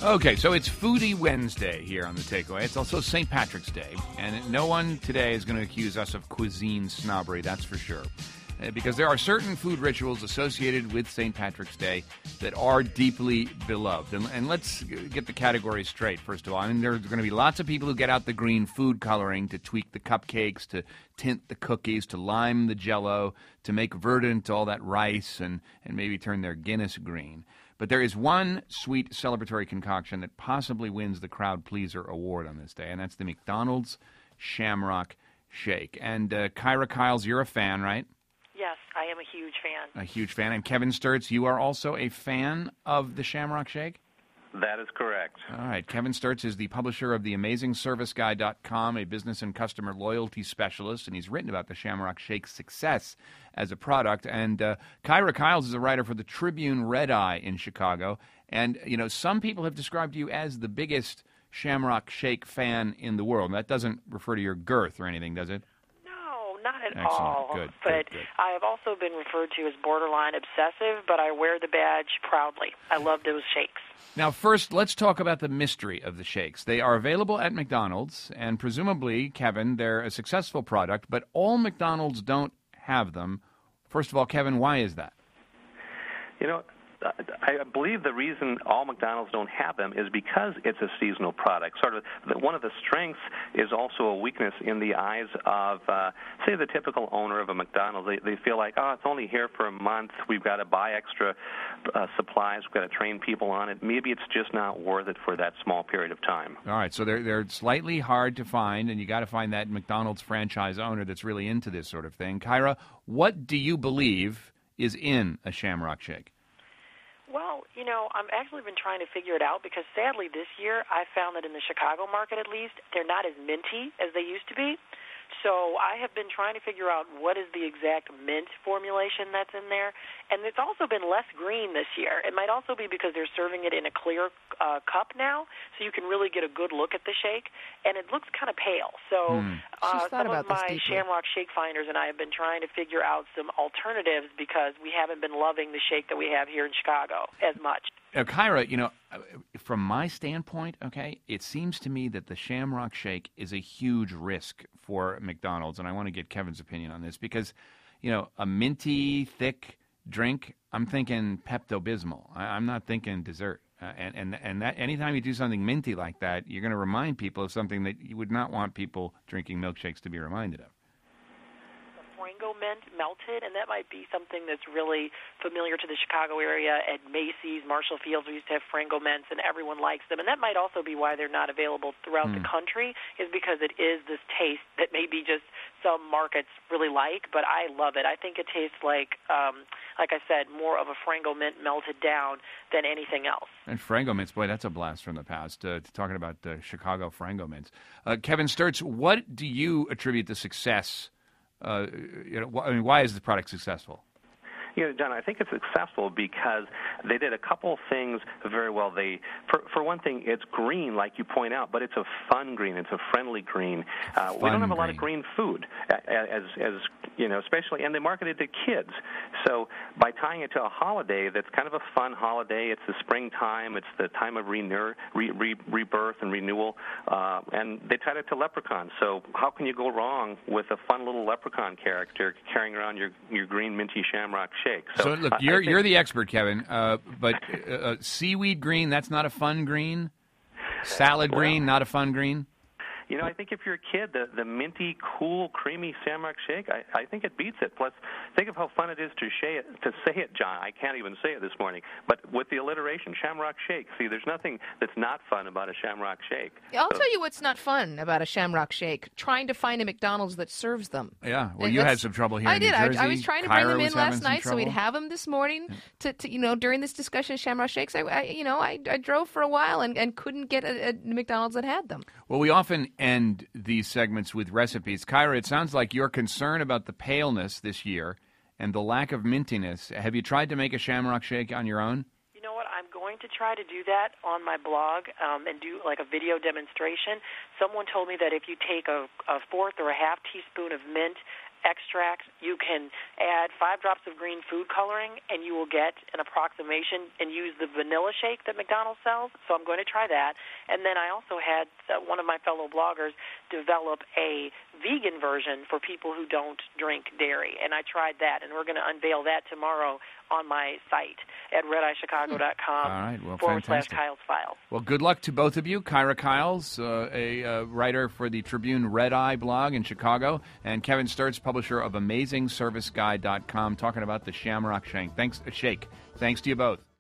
Okay, so it's Foodie Wednesday here on The Takeaway. It's also St. Patrick's Day, and no one today is going to accuse us of cuisine snobbery, that's for sure. Because there are certain food rituals associated with St. Patrick's Day that are deeply beloved. And let's get the categories straight, first of all. I mean, there's going to be lots of people who get out the green food coloring to tweak the cupcakes, to tint the cookies, to lime the Jell-O, to make verdant all that rice, and maybe turn their Guinness green. But there is one sweet celebratory concoction that possibly wins the Crowd Pleaser Award on this day, and that's the McDonald's Shamrock Shake. And Kyra Kyles, you're a fan, right? Yes, I am a huge fan. A huge fan. And Kevin Sturts, you are also a fan of the Shamrock Shake? That is correct. All right. Kevin Sturts is the publisher of theamazingserviceguy.com, a business and customer loyalty specialist, and he's written about the Shamrock Shake's success as a product. And Kyra Kyles is a writer for the Tribune Red Eye in Chicago. And, you know, some people have described you as the biggest Shamrock Shake fan in the world. That doesn't refer to your girth or anything, does it? Not at Excellent. all. Good, but good. I have also been referred to as borderline obsessive, but I wear the badge proudly. I love those shakes. Now, first, let's talk about the mystery of the shakes. They are available at McDonald's, and presumably, Kevin, they're a successful product, but all McDonald's don't have them. First of all, Kevin, why is that? You know, I believe the reason all McDonald's don't have them is because it's a seasonal product. Sort of one of the strengths is also a weakness in the eyes of, say, the typical owner of a McDonald's. They feel like, oh, it's only here for a month. We've got to buy extra supplies. We've got to train people on it. Maybe it's just not worth it for that small period of time. All right, so they're slightly hard to find, and you got to find that McDonald's franchise owner that's really into this sort of thing. Kyra, what do you believe is in a Shamrock Shake? Well, you know, I've actually been trying to figure it out because sadly this year I found that in the Chicago market at least, they're not as minty as they used to be. So I have been trying to figure out what is the exact mint formulation that's in there. And it's also been less green this year. It might also be because they're serving it in a clear cup now, so you can really get a good look at the shake. And it looks kind of pale. So some of my Shamrock Shake finders and I have been trying to figure out some alternatives because we haven't been loving the shake that we have here in Chicago as much. Kyra, you know, from my standpoint, okay, it seems to me that the Shamrock Shake is a huge risk for McDonald's, and I want to get Kevin's opinion on this because, you know, a minty, thick drink, I'm thinking Pepto-Bismol. I'm not thinking dessert. And that anytime you do something minty like that, you're going to remind people of something that you would not want people drinking milkshakes to be reminded of. Frango mint melted, and that might be something that's really familiar to the Chicago area. At Macy's, Marshall Fields, we used to have Frango mints, and everyone likes them. And that might also be why they're not available throughout the country, is because it is this taste that maybe just some markets really like, but I love it. I think it tastes like I said, more of a Frango mint melted down than anything else. And Frango mints, boy, that's a blast from the past, talking about Chicago Frango mints. Kevin Sturts, what do you attribute the success why is the product successful? You know, John, I think it's successful because they did a couple things very well. For one thing, it's green, like you point out, but it's a fun green. It's a friendly green. We don't have a lot of green food, as you know, especially, and they market it to kids. So by tying it to a holiday that's kind of a fun holiday, it's the springtime, it's the time of rebirth and renewal, and they tied it to leprechauns. So how can you go wrong with a fun little leprechaun character carrying around your green minty Shamrock Shake? So look, you're the expert, Kevin. But seaweed green, that's not a fun green. Salad green, not a fun green. You know, I think if you're a kid, the minty, cool, creamy Shamrock Shake, I think it beats it. Plus, think of how fun it is to say it, John. I can't even say it this morning. But with the alliteration, Shamrock Shake. See, there's nothing that's not fun about a Shamrock Shake. I'll tell you what's not fun about a Shamrock Shake, trying to find a McDonald's that serves them. Yeah, well, you had some trouble here in New Jersey. I was trying to bring them in last night so we'd have them this morning to you know, during this discussion of Shamrock Shakes. I drove for a while and couldn't get a McDonald's that had them. Well, we often end these segments with recipes. Kyra, it sounds like you're concerned about the paleness this year and the lack of mintiness. Have you tried to make a Shamrock Shake on your own? You know what? I'm going to try to do that on my blog and do like a video demonstration. Someone told me that if you take a fourth or a half teaspoon of mint extract. You can add 5 drops of green food coloring, and you will get an approximation and use the vanilla shake that McDonald's sells. So I'm going to try that. And then I also had one of my fellow bloggers develop a vegan version for people who don't drink dairy, and I tried that, and we're going to unveil that tomorrow on my site at redeyechicago.com All right, well, /Kyle's File. Well, good luck to both of you. Kyra Kyles, a writer for the Tribune Red Eye blog in Chicago, and Kevin Sturtz, publisher of AmazingServiceGuide.com, talking about the Shamrock Shake. Thanks to you both.